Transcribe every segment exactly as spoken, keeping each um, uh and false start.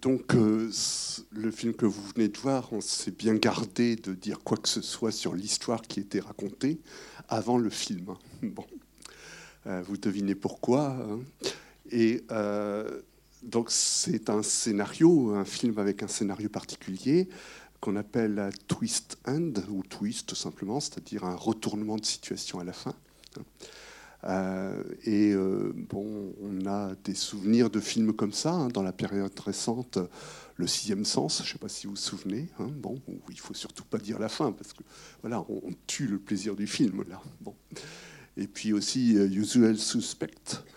donc, euh, le film que vous venez de voir, on s'est bien gardé de dire quoi que ce soit sur l'histoire qui était racontée avant le film. Bon, euh, vous devinez pourquoi. Hein. Et euh, donc, c'est un scénario, un film avec un scénario particulier qu'on appelle la twist end, ou twist simplement, c'est-à-dire un retournement de situation à la fin. Euh, et euh, bon, on a des souvenirs de films comme ça hein, dans la période récente. Le Sixième Sens, je ne sais pas si vous vous souvenez. Hein, bon, il faut surtout pas dire la fin parce que voilà, on, on tue le plaisir du film là. Bon. Et puis aussi uh, Usual Suspect,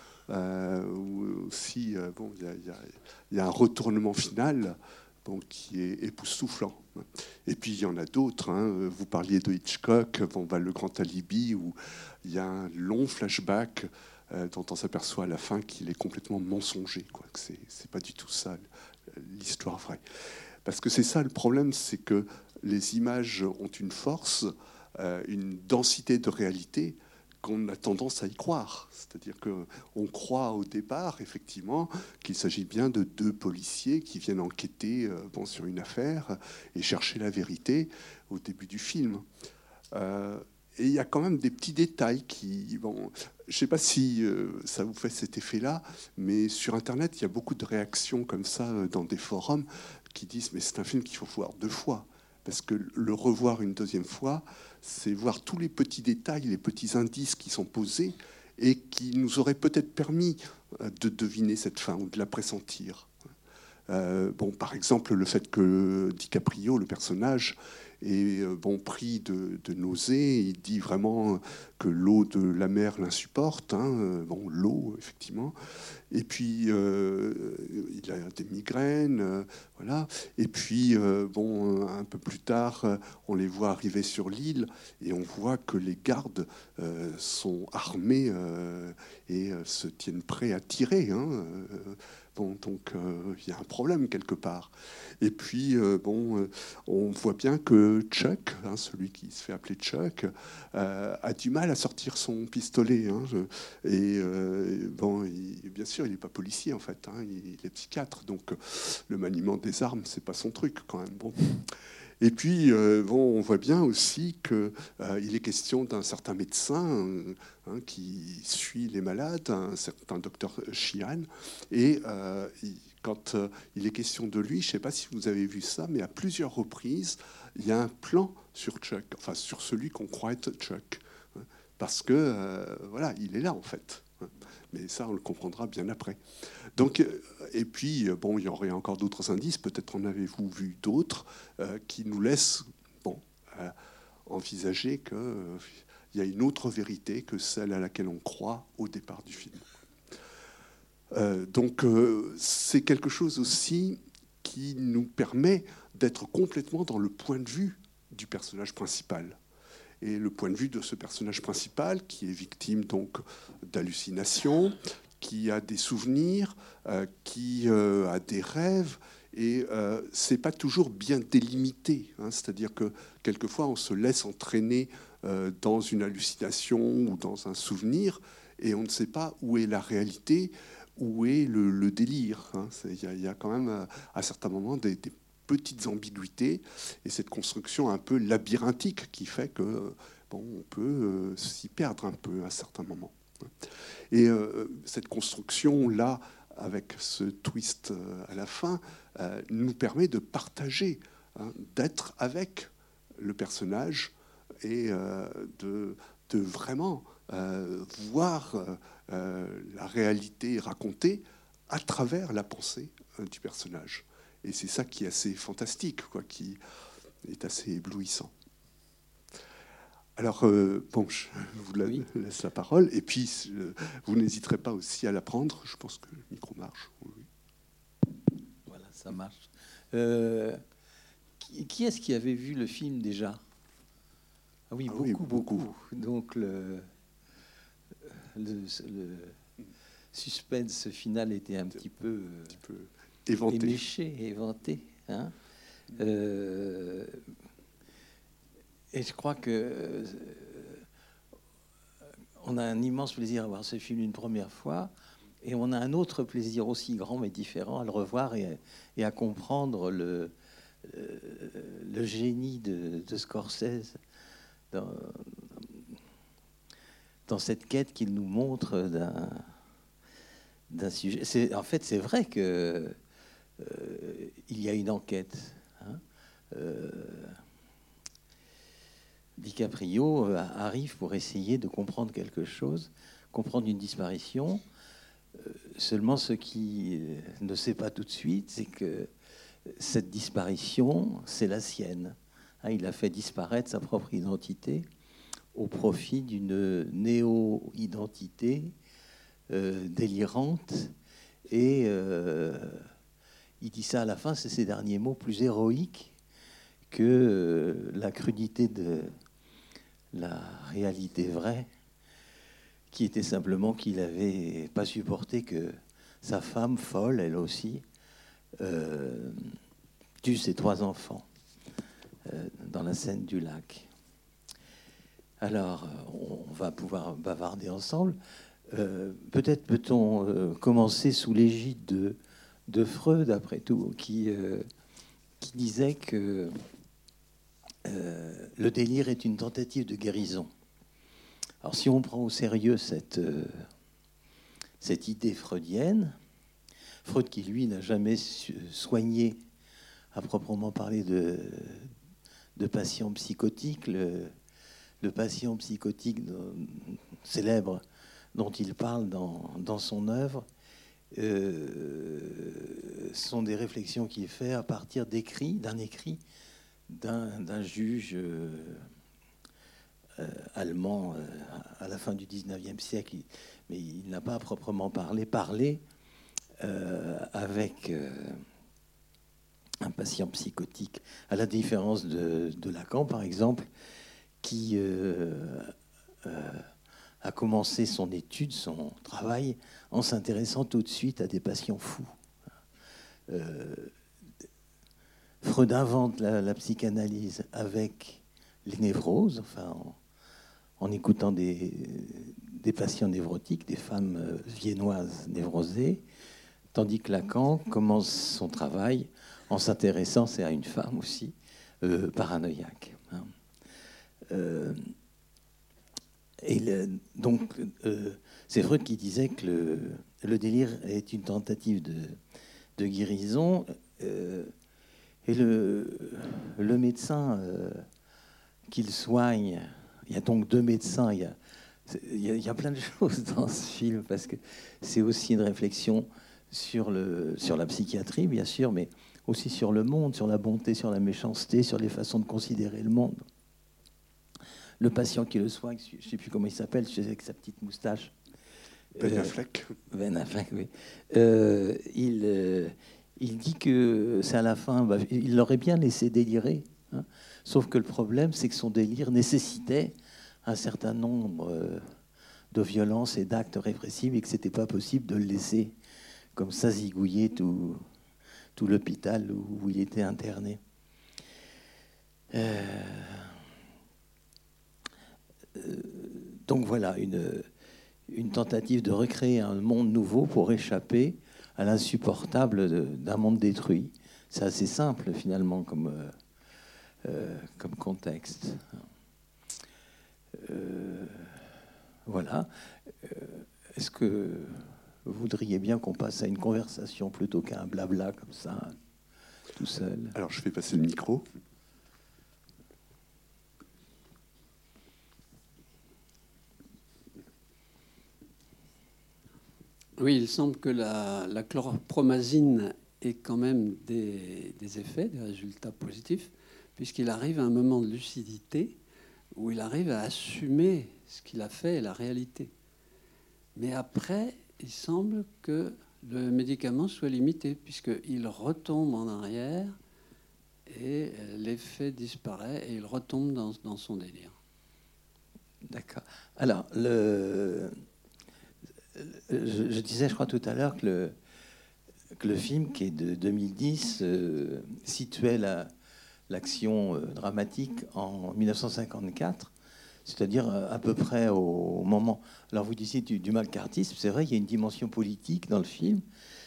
euh, où aussi euh, bon, il y, y, y a un retournement final. Bon, qui est époustouflant. Et puis il y en a d'autres. Hein. Vous parliez de Hitchcock, bon, bah, Le Grand Alibi, où il y a un long flashback euh, dont on s'aperçoit à la fin qu'il est complètement mensonger, quoi. Que c'est, c'est pas du tout ça l'histoire vraie. Parce que c'est ça le problème, c'est que les images ont une force, euh, une densité de réalité qu'on a tendance à y croire. C'est-à-dire qu'on croit au départ, effectivement, qu'il s'agit bien de deux policiers qui viennent enquêter euh, bon, sur une affaire et chercher la vérité au début du film. Euh, et il y a quand même des petits détails qui... Bon, je ne sais pas si euh, ça vous fait cet effet-là, mais sur Internet, il y a beaucoup de réactions comme ça euh, dans des forums qui disent « mais c'est un film qu'il faut voir deux fois ». Parce que le revoir une deuxième fois, c'est voir tous les petits détails, les petits indices qui sont posés et qui nous auraient peut-être permis de deviner cette fin ou de la pressentir. Euh, bon, par exemple, le fait que DiCaprio, le personnage, est bon, pris de, de nausées. Il dit vraiment que l'eau de la mer l'insupporte. Hein, bon, l'eau, effectivement. Et puis, euh, il a des migraines, euh, voilà. Et puis, euh, bon, un peu plus tard, on les voit arriver sur l'île et on voit que les gardes euh, sont armés euh, et euh, se tiennent prêts à tirer. Hein, euh, bon, donc, euh, il y a un problème quelque part. Et puis, euh, bon, euh, on voit bien que Chuck, hein, celui qui se fait appeler Chuck, euh, a du mal à sortir son pistolet. Hein, je, et euh, bon, il, bien sûr, il n'est pas policier en fait, hein, il est psychiatre, donc le maniement des armes, c'est pas son truc quand même. Bon. Et puis, euh, bon, on voit bien aussi qu'il euh, est question d'un certain médecin euh, hein, qui suit les malades, un certain docteur Sheehan, et euh, il, quand euh, il est question de lui, je ne sais pas si vous avez vu ça, mais à plusieurs reprises, il y a un plan sur Chuck, enfin sur celui qu'on croit être Chuck, hein, parce que euh, voilà, il est là en fait. Hein. Mais ça, on le comprendra bien après. Donc, et puis, bon, il y aurait encore d'autres indices, peut-être en avez-vous vu d'autres, euh, qui nous laissent bon, euh, envisager qu'il euh, y a une autre vérité que celle à laquelle on croit au départ du film. Euh, donc, euh, c'est quelque chose aussi qui nous permet d'être complètement dans le point de vue du personnage principal. Et le point de vue de ce personnage principal, qui est victime donc d'hallucinations, qui a des souvenirs, euh, qui euh, a des rêves, et euh, c'est pas toujours bien délimité. Hein, c'est-à-dire que quelquefois on se laisse entraîner euh, dans une hallucination ou dans un souvenir, et on ne sait pas où est la réalité, où est le, le délire. Hein. Il y, y a quand même à, à certains moments des, des petites ambiguïtés et cette construction un peu labyrinthique qui fait que bon, on peut euh, s'y perdre un peu à certains moments. Et euh, cette construction-là, avec ce twist euh, à la fin, euh, nous permet de partager, hein, d'être avec le personnage et euh, de, de vraiment euh, voir euh, la réalité racontée à travers la pensée euh, du personnage. Et c'est ça qui est assez fantastique, quoi, qui est assez éblouissant. Alors, euh, bon, je vous la, Oui. laisse la parole. Et puis, euh, vous n'hésiterez pas aussi à la prendre. Je pense que le micro marche. Oui. Voilà, ça marche. Euh, qui, qui est-ce qui avait vu le film déjà? Ah oui, Ah beaucoup, oui, beaucoup, beaucoup. Donc, le, le, le suspense final était un petit peu, un petit peu éventé. éméché, éventé. Hein euh, et je crois que euh, on a un immense plaisir à voir ce film une première fois. et on a un autre plaisir aussi grand mais différent à le revoir et, et à comprendre le, le, le génie de, de Scorsese dans, dans cette quête qu'il nous montre d'un, d'un sujet. C'est, en fait, c'est vrai que euh, il y a une enquête. Hein. Euh, DiCaprio arrive pour essayer de comprendre quelque chose, comprendre une disparition. Euh, seulement, ce qu'il ne sait pas tout de suite, c'est que cette disparition, c'est la sienne. Hein, il a fait disparaître sa propre identité au profit d'une néo-identité euh, délirante. Et euh, il dit ça à la fin, c'est ses derniers mots, plus héroïques que euh, la crudité de la réalité vraie, qui était simplement qu'il n'avait pas supporté que sa femme, folle, elle aussi, euh, tue ses trois enfants euh, dans la scène du lac. Alors, on va pouvoir bavarder ensemble. Euh, peut-être peut-on euh, commencer sous l'égide de, de Freud, après tout, qui, euh, qui disait que euh, le délire est une tentative de guérison. Alors, si on prend au sérieux cette, euh, cette idée freudienne, Freud qui, lui, n'a jamais soigné, à proprement parler, de, de patients psychotiques, le, le patient psychotique de, célèbre dont il parle dans, dans son œuvre, euh, sont des réflexions qu'il fait à partir d'écrits, d'un écrit d'un, d'un juge euh, euh, allemand euh, à la fin du dix-neuvième siècle, mais il n'a pas à proprement parlé, parlé euh, avec euh, un patient psychotique, à la différence de, de Lacan, par exemple, qui euh, euh, a commencé son étude, son travail, en s'intéressant tout de suite à des patients fous. Euh, Freud invente la, la psychanalyse avec les névroses, enfin, en, en écoutant des, des patients névrotiques, des femmes viennoises névrosées, tandis que Lacan commence son travail en s'intéressant, c'est à une femme aussi, euh, paranoïaque. Hein. Euh, et le, donc, euh, c'est Freud qui disait que le, le délire est une tentative de, de guérison. Euh, et le, le médecin euh, qu'il soigne, il y a donc deux médecins, il y a, il y a, il y a plein de choses dans ce film, parce que c'est aussi une réflexion sur, le, sur la psychiatrie, bien sûr, mais aussi sur le monde, sur la bonté, sur la méchanceté, sur les façons de considérer le monde. Le patient qui le soigne, je ne sais plus comment il s'appelle, avec sa petite moustache. Ben Affleck. Euh, Ben Affleck, oui. Euh, il, euh, il dit que c'est à la fin, bah, il l'aurait bien laissé délirer, hein, sauf que le problème, c'est que son délire nécessitait un certain nombre euh, de violences et d'actes répressifs et que ce n'était pas possible de le laisser comme ça zigouiller tout, tout l'hôpital où, où il était interné. Euh, euh, donc voilà, une, une tentative de recréer un monde nouveau pour échapper à l'insupportable de, d'un monde détruit. C'est assez simple finalement comme, euh, euh, comme contexte. Euh, voilà. Euh, est-ce que vous voudriez bien qu'on passe à une conversation plutôt qu'à un blabla comme ça, tout seul? Alors, je vais passer le micro. Oui, il semble que la, la chlorpromazine ait quand même des, des effets, des résultats positifs, puisqu'il arrive à un moment de lucidité où il arrive à assumer ce qu'il a fait et la réalité. Mais après, il semble que le médicament soit limité, puisqu'il retombe en arrière et l'effet disparaît et il retombe dans, dans son délire. D'accord. Alors, le... je, je disais, je crois tout à l'heure, que le, que le film, qui est de deux mille dix, euh, situait la, l'action euh, dramatique en mille neuf cent cinquante-quatre, c'est-à-dire à peu près au moment... Alors vous disiez du, du macartisme, c'est vrai, il y a une dimension politique dans le film,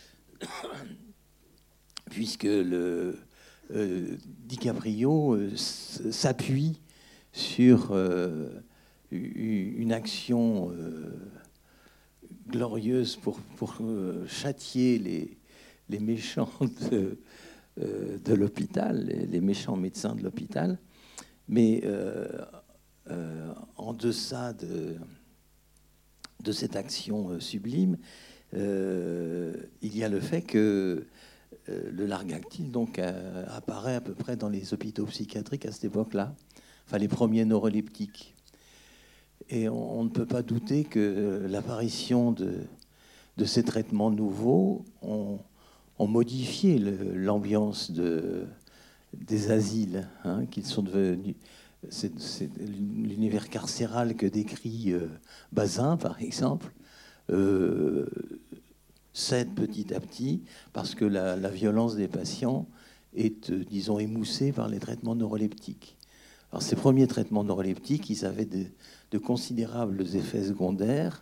puisque le, euh, DiCaprio euh, s'appuie sur euh, une action euh, glorieuse pour, pour euh, châtier les, les méchants de, euh, de l'hôpital, les, les méchants médecins de l'hôpital. Mais euh, euh, en deçà de, de cette action euh, sublime, euh, il y a le fait que euh, le largactyle donc, euh, apparaît à peu près dans les hôpitaux psychiatriques à cette époque-là, enfin les premiers neuroleptiques. Et on, on ne peut pas douter que l'apparition de, de ces traitements nouveaux ont, ont modifié le, l'ambiance de, des asiles, hein, qu'ils sont devenus. C'est, c'est l'univers carcéral que décrit euh, Bazin, par exemple, euh, cède petit à petit parce que la, la violence des patients est, euh, disons, émoussée par les traitements neuroleptiques. Alors, ces premiers traitements neuroleptiques, ils avaient de, de considérables effets secondaires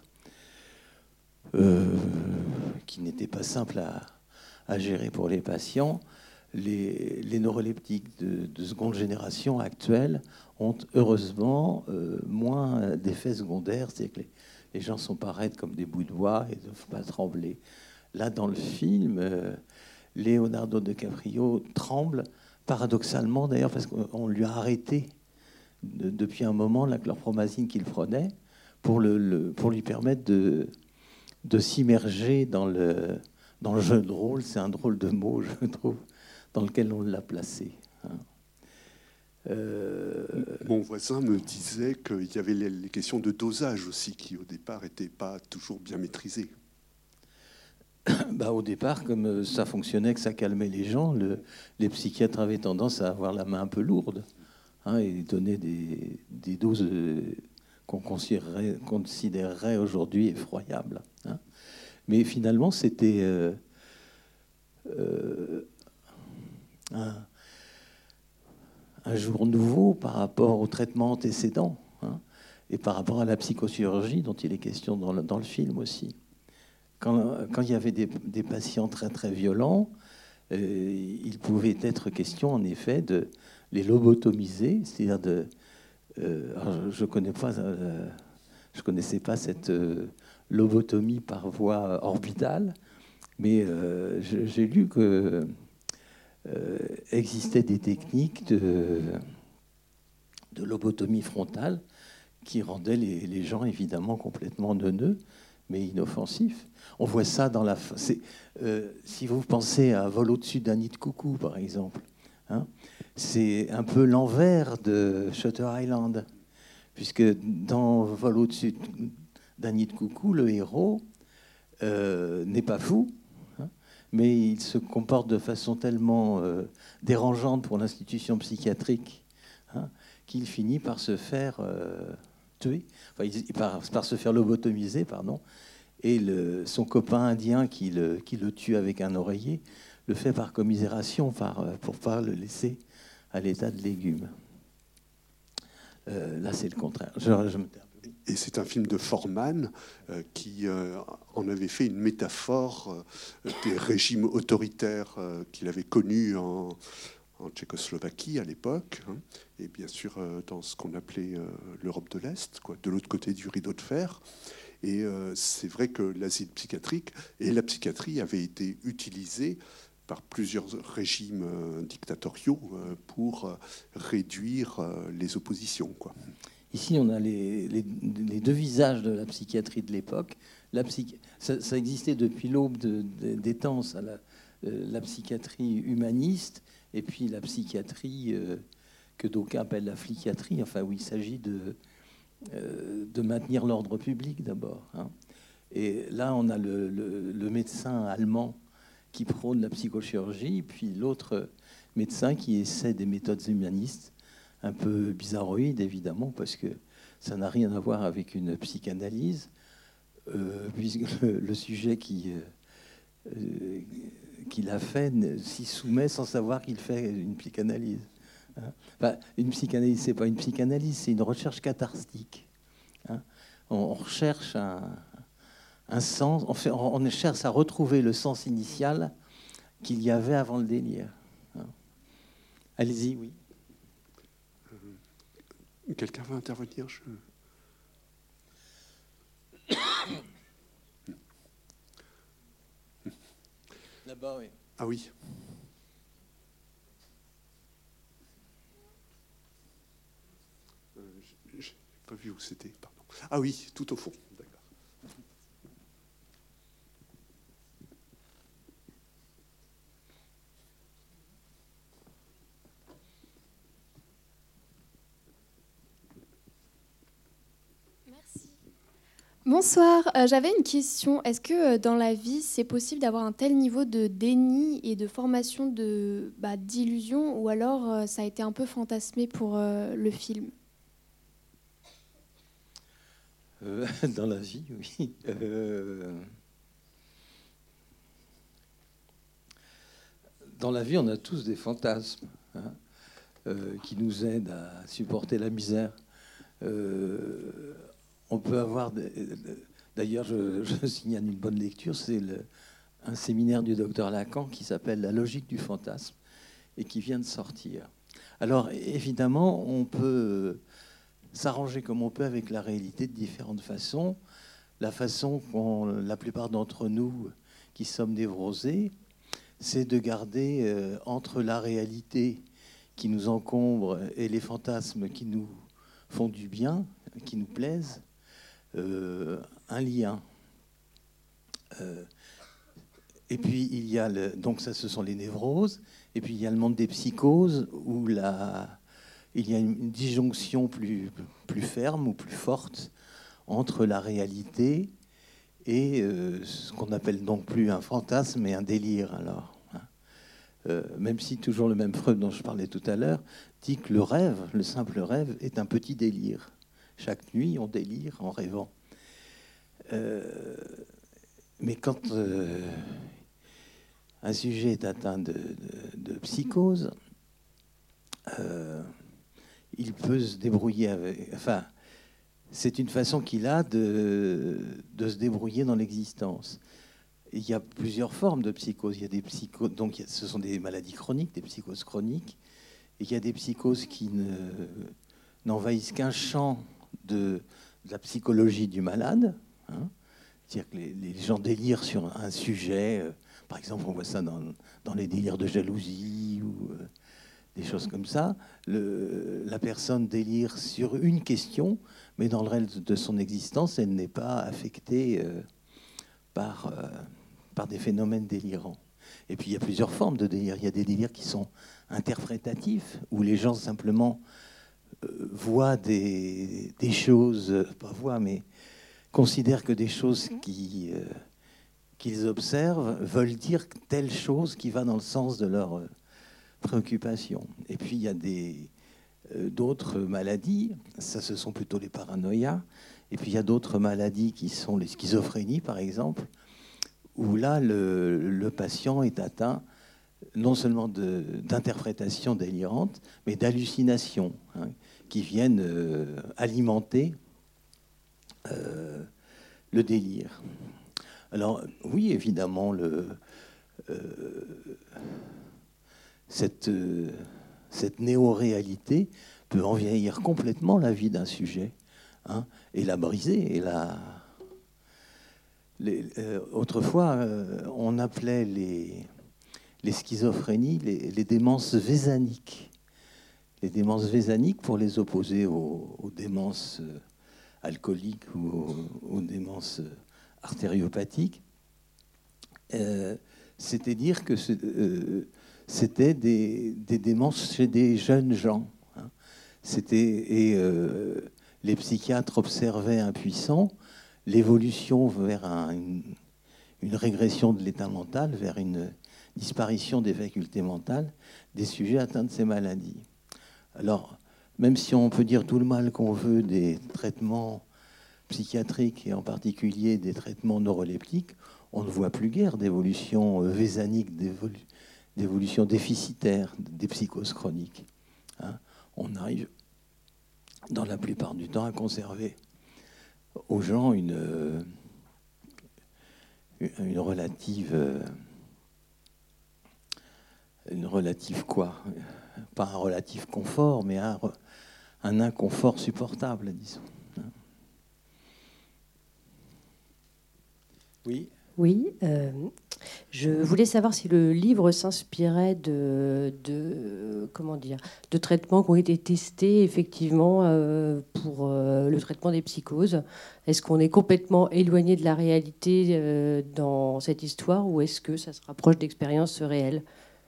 euh, qui n'étaient pas simples à, à gérer pour les patients. Les, les neuroleptiques de, de seconde génération actuelles ont heureusement euh, moins d'effets secondaires, c'est que les, les gens sont pas raides comme des bouts de bois et ne doivent pas trembler. Là, dans le film, euh, Leonardo DiCaprio tremble, paradoxalement d'ailleurs, parce qu'on lui a arrêté de, depuis un moment la chlorpromazine qu'il prenait pour, le, le, pour lui permettre de, de s'immerger dans le, dans le jeu de rôle. C'est un drôle de mot, je trouve, dans lequel on l'a placé. Hein. Euh... Mon voisin me disait qu'il y avait les, les questions de dosage aussi, qui au départ n'étaient pas toujours bien maîtrisées. Bah, au départ, comme ça fonctionnait, que ça calmait les gens, le, les psychiatres avaient tendance à avoir la main un peu lourde, hein, et donner des, des doses euh, qu'on considérerait, considérerait aujourd'hui effroyables. Hein. Mais finalement, c'était euh, euh, un, un jour nouveau par rapport au traitement antécédent, hein, et par rapport à la psychochirurgie dont il est question dans le, dans le film aussi. Quand, quand il y avait des, des patients très très violents, euh, il pouvait être question en effet de les lobotomiser, c'est-à-dire de. Euh, alors je connais pas, euh, je connaissais pas cette euh, lobotomie par voie orbitale, mais euh, je, j'ai lu que euh, existaient des techniques de, de lobotomie frontale qui rendaient les, les gens évidemment complètement neuneux, mais inoffensifs. On voit ça dans la... C'est, euh, si vous pensez à Vol au-dessus d'un nid de coucou, par exemple, hein, c'est un peu l'envers de Shutter Island, puisque dans Vol au-dessus d'un nid de coucou, le héros euh, n'est pas fou, hein, mais il se comporte de façon tellement euh, dérangeante pour l'institution psychiatrique, hein, qu'il finit par se faire euh, tuer, enfin, il, par, par se faire lobotomiser, pardon. Et le, son copain indien qui le, qui le tue avec un oreiller le fait par commisération, par, pour ne pas le laisser à l'état de légume. Euh, là, c'est le contraire. Je, je me... Et c'est un film de Forman euh, qui euh, en avait fait une métaphore euh, des régimes autoritaires euh, qu'il avait connus en, en Tchécoslovaquie à l'époque, hein, et bien sûr euh, dans ce qu'on appelait euh, l'Europe de l'Est, quoi, de l'autre côté du rideau de fer. Et euh, c'est vrai que l'asile psychiatrique et la psychiatrie avaient été utilisés par plusieurs régimes euh, dictatoriaux euh, pour euh, réduire euh, les oppositions, quoi. Ici, on a les, les, les deux visages de la psychiatrie de l'époque. La psychi... ça, ça existait depuis l'aube de, de, des temps, ça, la, euh, la psychiatrie humaniste, et puis la psychiatrie euh, que d'aucuns appellent la flichiatrie, enfin où il s'agit de... de maintenir l'ordre public d'abord. Hein. Et là, on a le, le, le médecin allemand qui prône la psychochirurgie, puis l'autre médecin qui essaie des méthodes humanistes, un peu bizarroïdes, évidemment, parce que ça n'a rien à voir avec une psychanalyse, euh, puisque le, le sujet qui, euh, qu'il a fait s'y soumet sans savoir qu'il fait une psychanalyse. Hein. Enfin, une psychanalyse, c'est pas une psychanalyse, c'est une recherche catharstique. Hein. On, on recherche un, un sens, on, fait, on cherche à retrouver le sens initial qu'il y avait avant le délire. Hein. Allez-y, oui. Euh, quelqu'un veut intervenir? Je... Là-bas, oui. Ah oui. Euh, j'ai pas vu où c'était, pardon. Ah oui, tout au fond. D'accord. Merci. Bonsoir, euh, j'avais une question. Est-ce que euh, dans la vie, c'est possible d'avoir un tel niveau de déni et de formation de, bah, d'illusion, ou alors euh, ça a été un peu fantasmé pour euh, le film? Euh, dans la vie, oui. Euh, dans la vie, on a tous des fantasmes, hein, euh, qui nous aident à supporter la misère. Euh, on peut avoir... Des, d'ailleurs, je, je signale une bonne lecture, c'est le, un séminaire du docteur Lacan qui s'appelle « La logique du fantasme » et qui vient de sortir. Alors, évidemment, on peut s'arranger comme on peut avec la réalité de différentes façons. La façon qu'ont la plupart d'entre nous qui sommes névrosés, c'est de garder euh, entre la réalité qui nous encombre et les fantasmes qui nous font du bien, qui nous plaisent, euh, un lien. Euh, et puis il y a le, donc ça, ce sont les névroses. Et puis il y a le monde des psychoses où la il y a une disjonction plus, plus ferme ou plus forte entre la réalité et euh, ce qu'on appelle non plus un fantasme, mais un délire. Alors, hein. euh, même si toujours le même Freud dont je parlais tout à l'heure dit que le rêve, le simple rêve, est un petit délire. Chaque nuit, on délire en rêvant. Euh, mais quand euh, un sujet est atteint de, de, de psychose, euh, il peut se débrouiller avec... Enfin, c'est une façon qu'il a de, de se débrouiller dans l'existence. Il y a plusieurs formes de psychose. Il y a des psychoses, donc ce sont des maladies chroniques, des psychoses chroniques. Et il y a des psychoses qui ne, n'envahissent qu'un champ de, de la psychologie du malade. Hein. C'est-à-dire que les, les gens délirent sur un sujet. Euh, par exemple, on voit ça dans, dans les délires de jalousie ou... Euh, des choses comme ça. Le, la personne délire sur une question, mais dans le reste de son existence, elle n'est pas affectée euh, par, euh, par des phénomènes délirants. Et puis, il y a plusieurs formes de délire. Il y a des délires qui sont interprétatifs, où les gens simplement euh, voient des, des choses, euh, pas voient, mais considèrent que des choses qui, euh, qu'ils observent veulent dire telle chose qui va dans le sens de leur... Euh, préoccupation. Et puis il y a des, euh, d'autres maladies, ça ce sont plutôt les paranoïas, et puis il y a d'autres maladies qui sont les schizophrénies par exemple, où là le, le patient est atteint non seulement de, d'interprétations délirantes, mais d'hallucinations, hein, qui viennent euh, alimenter euh, le délire. Alors oui, évidemment, le... Euh, Cette, euh, cette néo-réalité peut envahir complètement la vie d'un sujet, hein, et la briser. Et la... les, euh, autrefois, euh, on appelait les, les schizophrénies les, les démences vésaniques. Les démences vésaniques pour les opposer aux, aux démences euh, alcooliques ou aux, aux démences artériopathiques. Euh, c'était dire que... Ce, euh, c'était des, des démences chez des jeunes gens. Hein. C'était, et euh, les psychiatres observaient impuissants l'évolution vers un, une, une régression de l'état mental, vers une disparition des facultés mentales des sujets atteints de ces maladies. Alors, même si on peut dire tout le mal qu'on veut des traitements psychiatriques, et en particulier des traitements neuroleptiques, on ne voit plus guère d'évolution vésanique, d'évolution d'évolution déficitaire des psychoses chroniques. Hein. On arrive, dans la plupart du temps, à conserver aux gens une, euh, une relative... Euh, une relative quoi? Pas un relatif confort, mais un, un inconfort supportable, disons. Oui. Oui, euh, je voulais savoir si le livre s'inspirait de, de, comment dire, de traitements qui ont été testés effectivement euh, pour euh, le traitement des psychoses. Est-ce qu'on est complètement éloigné de la réalité euh, dans cette histoire ou est-ce que ça se rapproche d'expériences réelles?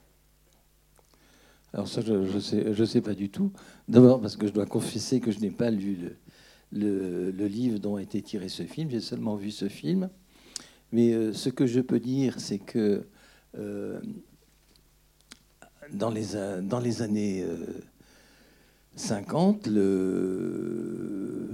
Alors ça, je ne sais, je sais pas du tout. D'abord parce que je dois confesser que je n'ai pas lu le, le, le livre dont a été tiré ce film. J'ai seulement vu ce film. Mais euh, ce que je peux dire, c'est que euh, dans, les, dans les années euh, cinquante, le,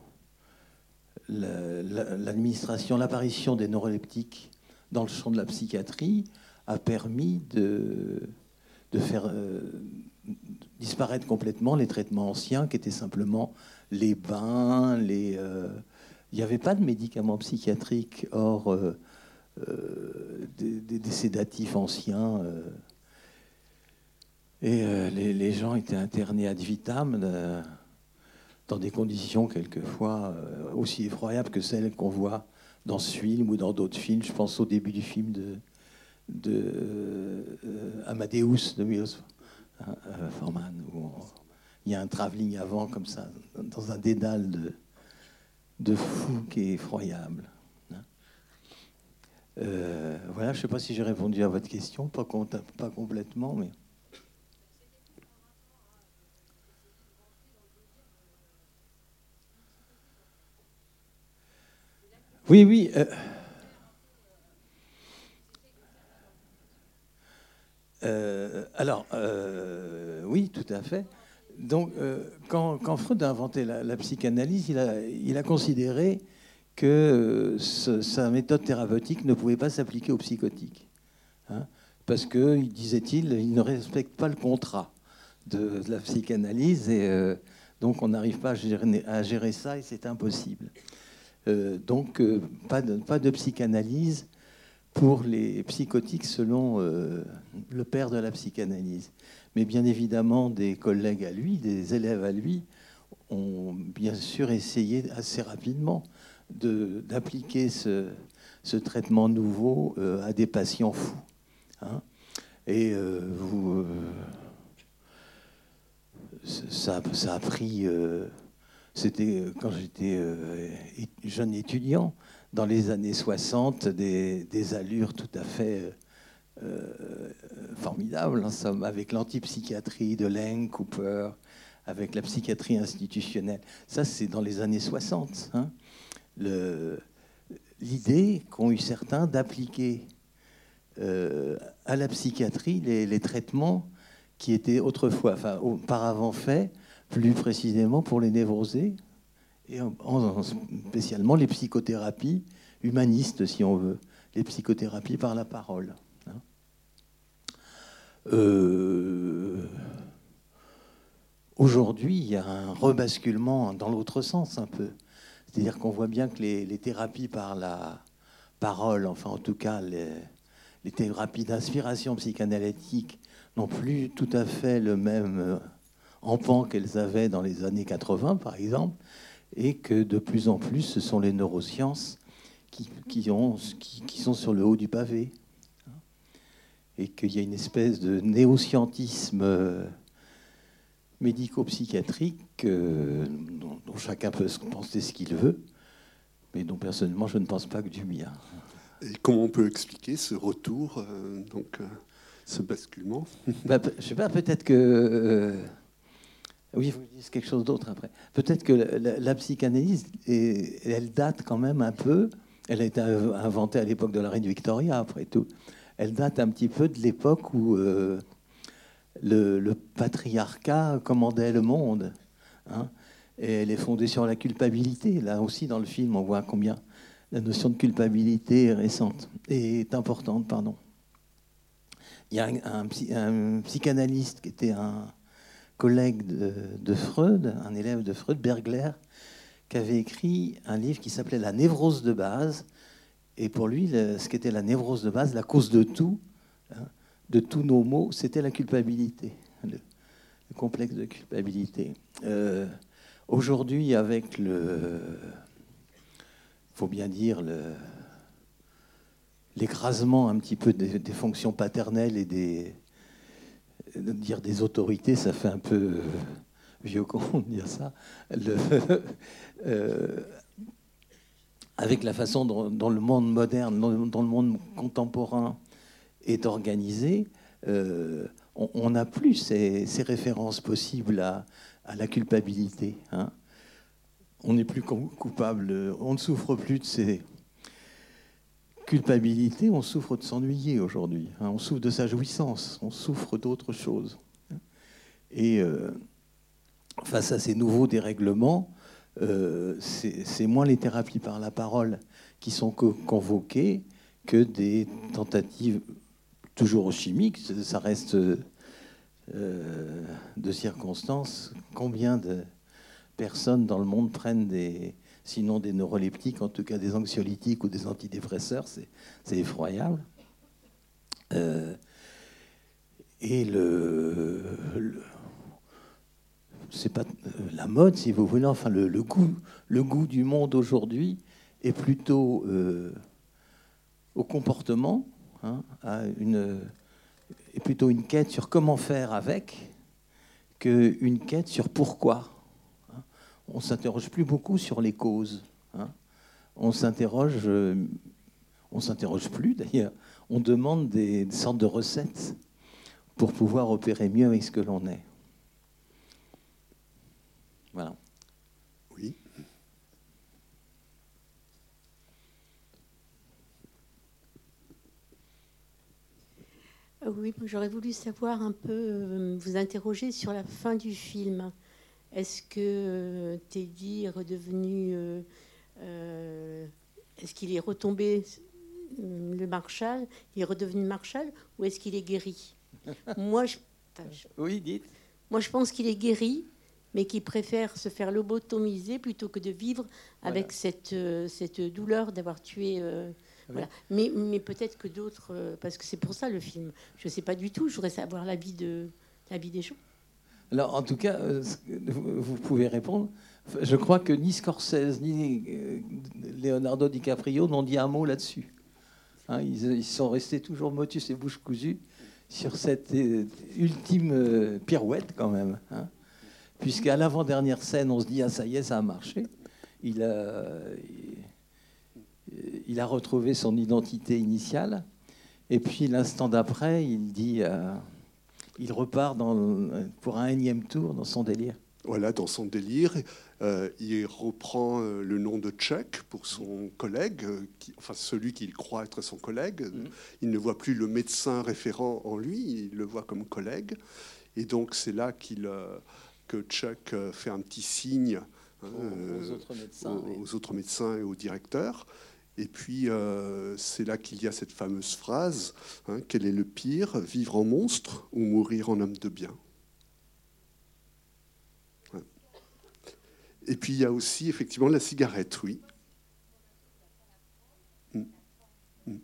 la, la, l'administration, l'apparition des neuroleptiques dans le champ de la psychiatrie a permis de, de faire euh, disparaître complètement les traitements anciens qui étaient simplement les bains, les... Euh, il n'y avait pas de médicaments psychiatriques hors euh, euh, des, des, des sédatifs anciens. Euh, et euh, les, les gens étaient internés ad vitam euh, dans des conditions quelquefois euh, aussi effroyables que celles qu'on voit dans ce film ou dans d'autres films. Je pense au début du film de, de euh, Amadeus de Milos euh, Forman, où on, il y a un travelling avant comme ça, dans un dédale de de fou qui est effroyable. Euh, voilà, je ne sais pas si j'ai répondu à votre question, pas, pas complètement, mais... Oui, oui. Euh... Euh, alors, euh, oui, tout à fait. Donc, euh, quand, quand Freud a inventé la, la psychanalyse, il a, il a considéré que euh, ce, sa méthode thérapeutique ne pouvait pas s'appliquer aux psychotiques. Hein, parce que, disait-il, il ne respecte pas le contrat de, de la psychanalyse et euh, donc on n'arrive pas à gérer, à gérer ça et c'est impossible. Euh, donc, euh, pas, de, pas de psychanalyse pour les psychotiques selon euh, le père de la psychanalyse. Mais bien évidemment, des collègues à lui, des élèves à lui, ont bien sûr essayé assez rapidement de, d'appliquer ce, ce traitement nouveau euh, à des patients fous. Hein. Et euh, vous, euh, ça, ça a pris... Euh, c'était quand j'étais euh, jeune étudiant, dans les années soixante, des, des allures tout à fait... Euh, formidable, en somme, avec l'antipsychiatrie de Laing, Cooper, avec la psychiatrie institutionnelle. Ça, c'est dans les années soixante. Hein. Le, l'idée qu'ont eu certains d'appliquer euh, à la psychiatrie les, les traitements qui étaient autrefois, enfin, auparavant faits, plus précisément pour les névrosés, et en, en, spécialement les psychothérapies humanistes, si on veut, les psychothérapies par la parole. Euh, aujourd'hui, il y a un rebasculement dans l'autre sens un peu. C'est-à-dire qu'on voit bien que les, les thérapies par la parole, enfin en tout cas les, les thérapies d'inspiration psychanalytique n'ont plus tout à fait le même empan qu'elles avaient dans les années quatre-vingts, par exemple, et que de plus en plus, ce sont les neurosciences qui, qui, ont, qui, qui sont sur le haut du pavé. Et qu'il y a une espèce de néo-scientisme euh, médico-psychiatrique euh, dont, dont chacun peut penser ce qu'il veut, mais dont personnellement je ne pense pas que du bien. Et comment on peut expliquer ce retour, euh, donc euh, ce basculement? bah, Je ne sais pas, peut-être que... Euh, oui, vous dites quelque chose d'autre après. Peut-être que la, la, la psychanalyse, est, elle date quand même un peu, elle a été inventée à l'époque de la reine Victoria, après tout. Elle date un petit peu de l'époque où euh, le, le patriarcat commandait le monde. Hein, et elle est fondée sur la culpabilité. Là aussi, dans le film, on voit combien la notion de culpabilité est récente et est importante. Pardon. Il y a un, un, un psychanalyste qui était un, collègue de, de Freud, un élève de Freud, Bergler, qui avait écrit un livre qui s'appelait La névrose de base. Et pour lui, le, ce qu'était la névrose de base, la cause de tout, hein, de tous nos maux, c'était la culpabilité, le, le complexe de culpabilité. Euh, aujourd'hui, avec le... il faut bien dire, le, l'écrasement un petit peu des, des fonctions paternelles et des, de dire des autorités, ça fait un peu euh, vieux con de dire ça. Le, euh, avec la façon dont, dont le monde moderne, dont, dont le monde contemporain est organisé, euh, on n'a plus ces, ces références possibles à, à la culpabilité. Hein. On n'est plus coupable, on ne souffre plus de ces culpabilités, on souffre de s'ennuyer aujourd'hui. Hein. On souffre de sa jouissance, on souffre d'autre chose. Et euh, face à ces nouveaux dérèglements, euh, c'est moins les thérapies par la parole qui sont co convoquées que des tentatives toujours chimiques. Ça reste euh, de circonstances. Combien de personnes dans le monde prennent des, sinon des neuroleptiques, en tout cas des anxiolytiques ou des antidépresseurs, c'est effroyable. Euh, et le, le c'est pas la mode, si vous voulez, enfin le, le goût, le goût du monde aujourd'hui est plutôt euh, au comportement, hein, à une, est plutôt une quête sur comment faire avec qu'une quête sur pourquoi. On ne s'interroge plus beaucoup sur les causes. Hein. On s'interroge, euh, on s'interroge plus d'ailleurs. On demande des, des sortes de recettes pour pouvoir opérer mieux avec ce que l'on est. Voilà. Oui. Oui, j'aurais voulu savoir un peu, euh, vous interroger sur la fin du film. Est-ce que euh, Teddy est redevenu... Euh, euh, est-ce qu'il est retombé, euh, le Marshall, il est redevenu Marshall, ou est-ce qu'il est guéri? Moi, je, enfin, je, oui, dites. Moi, je pense qu'il est guéri, mais qu'il préfère se faire lobotomiser plutôt que de vivre voilà. avec cette, euh, cette douleur d'avoir tué... Euh, oui. Voilà. Mais, mais peut-être que d'autres... Euh, parce que c'est pour ça, le film. Je ne sais pas du tout. Je voudrais savoir l'avis de, l'avis des gens. Alors, en tout cas, euh, vous pouvez répondre. Je crois que ni Scorsese ni euh, Leonardo DiCaprio n'ont dit un mot là-dessus. Hein, ils, ils sont restés toujours motus et bouche cousue sur cette euh, ultime euh, pirouette, quand même. Hein, puisqu'à l'avant-dernière scène, on se dit « Ah, ça y est, ça a marché ». Il a, il, il a retrouvé son identité initiale. Et puis, l'instant d'après, il dit... Euh, il repart dans, pour un énième tour dans son délire. Voilà, dans son délire. Euh, il reprend le nom de Chuck pour son collègue, qui, enfin celui qu'il croit être son collègue. Mmh. Il ne voit plus le médecin référent en lui, il le voit comme collègue. Et donc c'est là qu'il, euh, que Chuck fait un petit signe hein, aux, aux, autres médecins, aux, aux autres médecins et au directeur. Et puis, euh, c'est là qu'il y a cette fameuse phrase, hein, quel est le pire, vivre en monstre ou mourir en homme de bien? Ouais. Et puis, il y a aussi, effectivement, la cigarette, oui. Mmh. Mmh.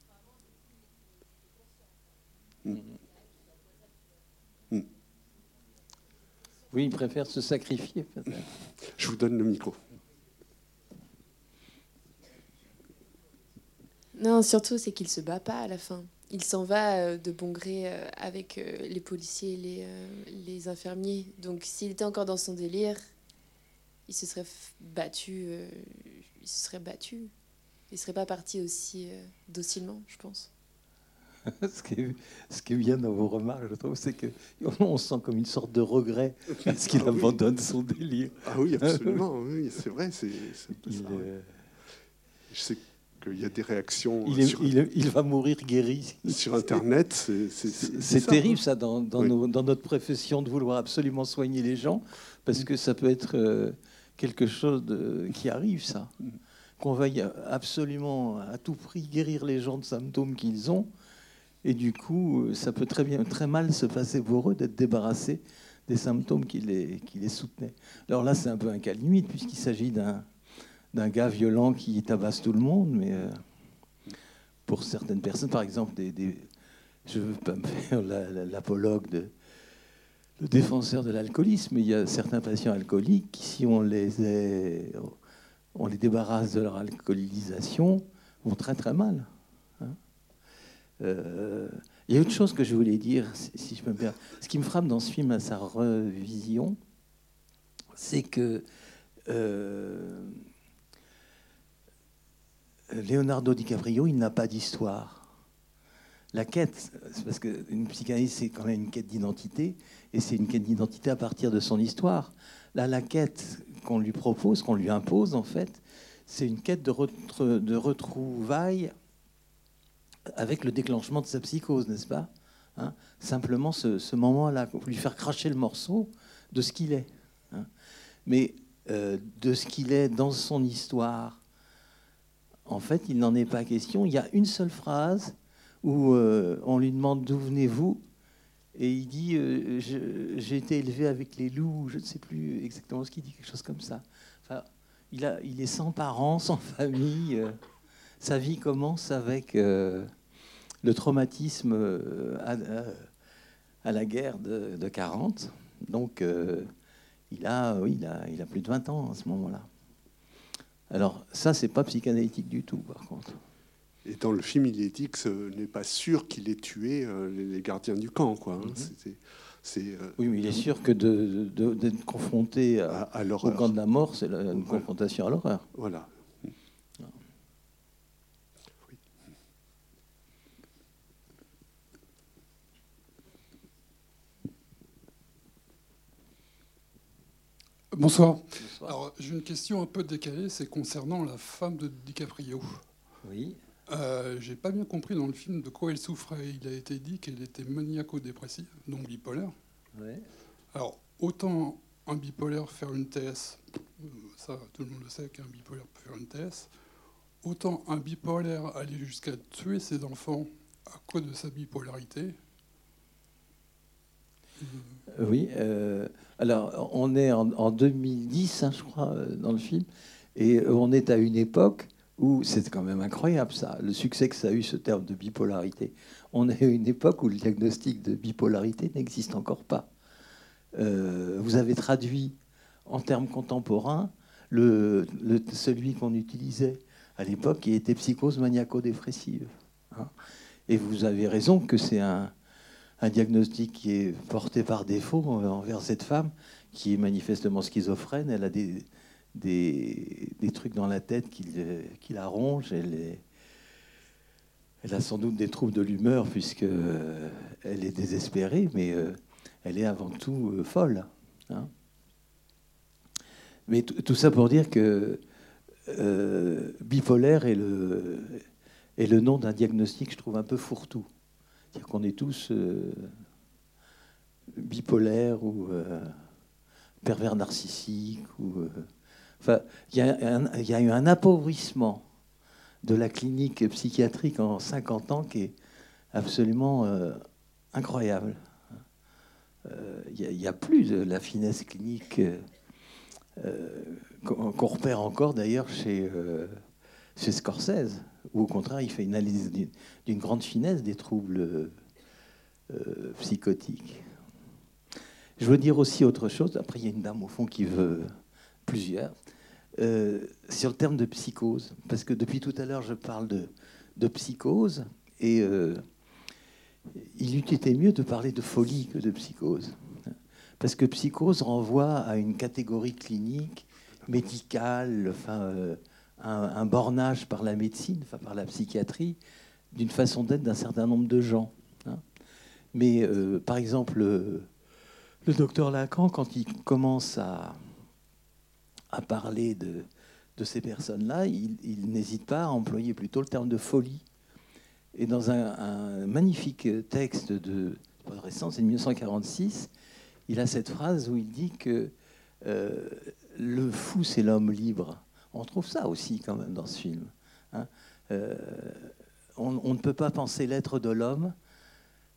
Mmh. Mmh. Oui, il préfère se sacrifier, peut-être. Je vous donne le micro. Non, surtout, c'est qu'il ne se bat pas à la fin. Il s'en va de bon gré avec les policiers et les, les infirmiers. Donc, s'il était encore dans son délire, il se serait battu. Il se serait battu. Il ne serait pas parti aussi docilement, je pense. ce, qui est, ce qui est bien dans vos remarques, je trouve, c'est qu'on sent comme une sorte de regret parce qu'il ah, abandonne oui. son délire. Ah oui, absolument. Oui, c'est vrai. C'est, c'est il, ça, euh... Je sais qu'il y a des réactions. Il, est, sur, il, il va mourir guéri. Sur Internet, c'est, c'est, c'est, c'est ça, terrible, hein. ça, dans, dans, oui. nos, dans notre profession, de vouloir absolument soigner les gens, parce que ça peut être euh, quelque chose de, qui arrive, ça. Qu'on veuille absolument, à tout prix, guérir les gens de symptômes qu'ils ont. Et du coup, ça peut très bien, très mal se passer pour eux d'être débarrassés des symptômes qui les, qui les soutenaient. Alors là, c'est un peu un cas limite, puisqu'il s'agit d'un, d'un gars violent qui tabasse tout le monde, mais euh, pour certaines personnes, par exemple, des, des, je ne veux pas me faire la, la, l'apologue, de, le défenseur de l'alcoolisme, mais il y a certains patients alcooliques qui, si on les, est, on les débarrasse de leur alcoolisation, vont très très mal. Hein. Euh, il y a autre chose que je voulais dire, si je peux me permettre. Ce qui me frappe dans ce film à sa revision, c'est que euh, Leonardo DiCaprio, il n'a pas d'histoire. La quête, c'est parce qu'une psychanalyse, c'est quand même une quête d'identité, et c'est une quête d'identité à partir de son histoire. Là, la quête qu'on lui propose, qu'on lui impose, en fait, c'est une quête de, retr- de retrouvailles avec le déclenchement de sa psychose, n'est-ce pas, hein? Simplement ce, ce moment-là, lui faire cracher le morceau de ce qu'il est. Hein. Mais euh, de ce qu'il est dans son histoire, en fait, il n'en est pas question. Il y a une seule phrase où euh, on lui demande d'où venez-vous, et il dit euh, je, j'ai été élevé avec les loups, je ne sais plus exactement ce qu'il dit, quelque chose comme ça. Enfin, il, a, il est sans parents, sans famille. Euh, sa vie commence avec euh, le traumatisme euh, à, à la guerre de, de quarante. Donc, euh, il, a, oui, il, a, il a plus de vingt ans à ce moment-là. Alors, ça, c'est pas psychanalytique du tout, par contre. Et dans le film, il est dit que ce n'est pas sûr qu'il ait tué euh, les gardiens du camp, quoi. Hein. Mm-hmm. C'est, c'est, euh, oui, mais il est sûr que de, de, d'être confronté à, à au camp de la mort, c'est la, une voilà. confrontation à l'horreur. Voilà. Non. Oui. Bonsoir. Bonsoir. Alors, j'ai une question un peu décalée, c'est concernant la femme de DiCaprio. Oui. Euh, j'ai pas bien compris dans le film de quoi elle souffrait. Il a été dit qu'elle était maniaco-dépressive, donc bipolaire. Ouais. Alors, autant un bipolaire faire une T S, ça tout le monde le sait qu'un bipolaire peut faire une T S, autant un bipolaire aller jusqu'à tuer ses enfants à cause de sa bipolarité. Euh, oui. Euh, alors, on est en, en deux mille dix, hein, je crois, dans le film, et on est à une époque où c'est quand même incroyable, ça, le succès que ça a eu, ce terme de bipolarité. On est à une époque où le diagnostic de bipolarité n'existe encore pas. Euh, vous avez traduit en termes contemporains le, le, celui qu'on utilisait à l'époque, qui était psychose maniaco-dépressive. Hein. Et vous avez raison que c'est un, un diagnostic qui est porté par défaut envers cette femme, qui est manifestement schizophrène. Elle a des... Des, des trucs dans la tête qui, qui la rongent. Elle, est, elle a sans doute des troubles de l'humeur puisque euh, elle est désespérée, mais euh, elle est avant tout euh, folle. Hein. Mais t- tout ça pour dire que euh, bipolaire est le, est le nom d'un diagnostic, je trouve, un peu fourre-tout. C'est-à-dire qu'on est tous euh, bipolaires ou euh, pervers narcissiques ou... Euh, Enfin, il y, y a eu un appauvrissement de la clinique psychiatrique en cinquante ans qui est absolument euh, incroyable. Il euh, n'y a, a plus de la finesse clinique euh, qu'on, qu'on repère encore d'ailleurs chez, euh, chez Scorsese, où au contraire il fait une analyse d'une, d'une grande finesse des troubles euh, psychotiques. Je veux dire aussi autre chose. Après, il y a une dame au fond qui veut plusieurs. Euh, sur le terme de psychose, parce que depuis tout à l'heure, je parle de, de psychose, et euh, il eût été mieux de parler de folie que de psychose. Parce que psychose renvoie à une catégorie clinique, médicale, enfin, euh, un, un bornage par la médecine, enfin, par la psychiatrie, d'une façon d'être d'un certain nombre de gens. Hein. Mais, euh, par exemple, le, le docteur Lacan, quand il commence à... à parler de, de ces personnes-là, il, il n'hésite pas à employer plutôt le terme de folie. Et dans un, un magnifique texte de, pas récent, c'est de mille neuf cent quarante-six, il a cette phrase où il dit que euh, le fou, c'est l'homme libre. On trouve ça aussi quand même dans ce film. Hein. Euh, on, on ne peut pas penser l'être de l'homme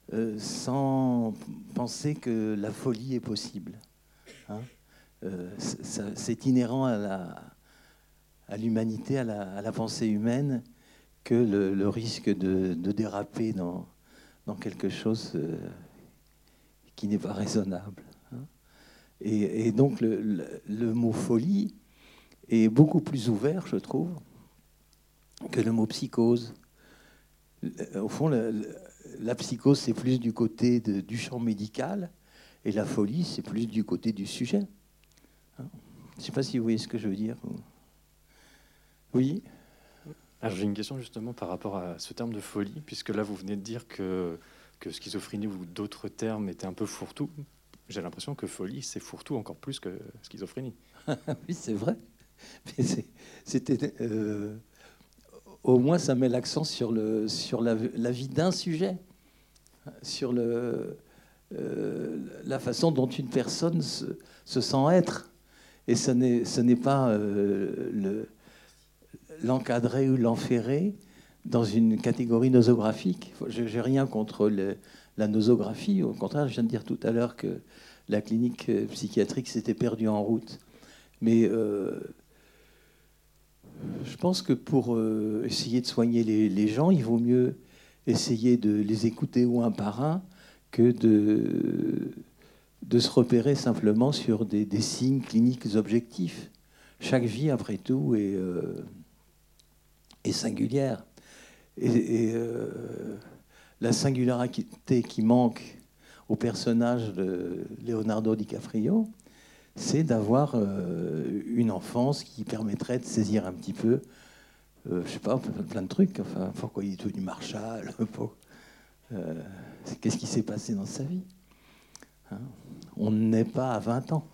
euh, sans penser que la folie est possible. Hein. Euh, c'est inhérent à la, à l'humanité, à la, à la pensée humaine, que le, le risque de, de déraper dans, dans quelque chose euh, qui n'est pas raisonnable. Hein. Et, et donc le, le, le mot folie est beaucoup plus ouvert, je trouve, que le mot psychose. Au fond, la, la psychose, c'est plus du côté de, du champ médical, et la folie, c'est plus du côté du sujet. Hein. Je ne sais pas si vous voyez ce que je veux dire. Oui. Alors j'ai une question justement par rapport à ce terme de folie, puisque là vous venez de dire que, que schizophrénie ou d'autres termes étaient un peu fourre-tout. J'ai l'impression que folie, c'est fourre-tout encore plus que schizophrénie. Oui, c'est vrai. Mais c'était, euh, au moins, ça met l'accent sur, le, sur la, la vie d'un sujet, sur le, euh, la façon dont une personne se, se sent être. Et ce n'est, ce n'est pas euh, le, l'encadrer ou l'enferrer dans une catégorie nosographique. Je n'ai rien contre le, la nosographie. Au contraire, je viens de dire tout à l'heure que la clinique psychiatrique s'était perdue en route. Mais euh, je pense que pour euh, essayer de soigner les, les gens, il vaut mieux essayer de les écouter ou un par un que de, de se repérer simplement sur des, des signes cliniques objectifs. Chaque vie, après tout, est, euh, est singulière. Et, et euh, la singularité qui manque au personnage de Leonardo DiCaprio, c'est d'avoir euh, une enfance qui permettrait de saisir un petit peu, euh, je sais pas, plein de trucs. Enfin, pourquoi il est devenu marshal, pour, euh, qu'est-ce qui s'est passé dans sa vie, hein. On n'est pas à vingt ans.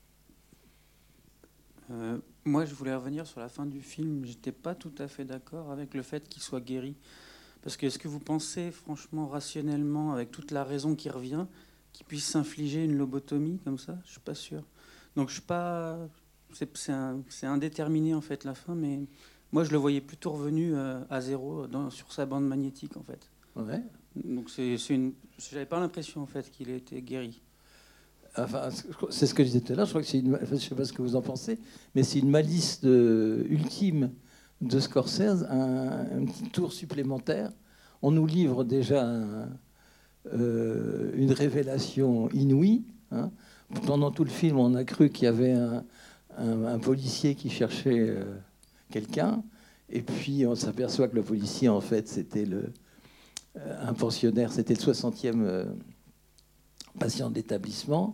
Euh, moi, je voulais revenir sur la fin du film. J'étais pas tout à fait d'accord avec le fait qu'il soit guéri. Parce que est-ce que vous pensez, franchement, rationnellement, avec toute la raison qui revient, qu'il puisse s'infliger une lobotomie comme ça? Je suis pas sûr. Donc je suis pas. C'est, c'est, un, c'est indéterminé en fait la fin, mais moi je le voyais plutôt revenu euh, à zéro dans, sur sa bande magnétique en fait. Ouais. Donc c'est, c'est une. J'avais pas l'impression en fait qu'il ait été guéri. Enfin, c'est ce que je disais tout à l'heure. Je crois que c'est une. Je sais pas ce que vous en pensez, mais c'est une malice de, ultime de Scorsese, un, un petit tour supplémentaire. On nous livre déjà un, euh, une révélation inouïe. Hein. Pendant tout le film, on a cru qu'il y avait un, un, un policier qui cherchait euh, quelqu'un, et puis on s'aperçoit que le policier, en fait, c'était le, euh, un pensionnaire, c'était le soixantième euh, patient d'établissement.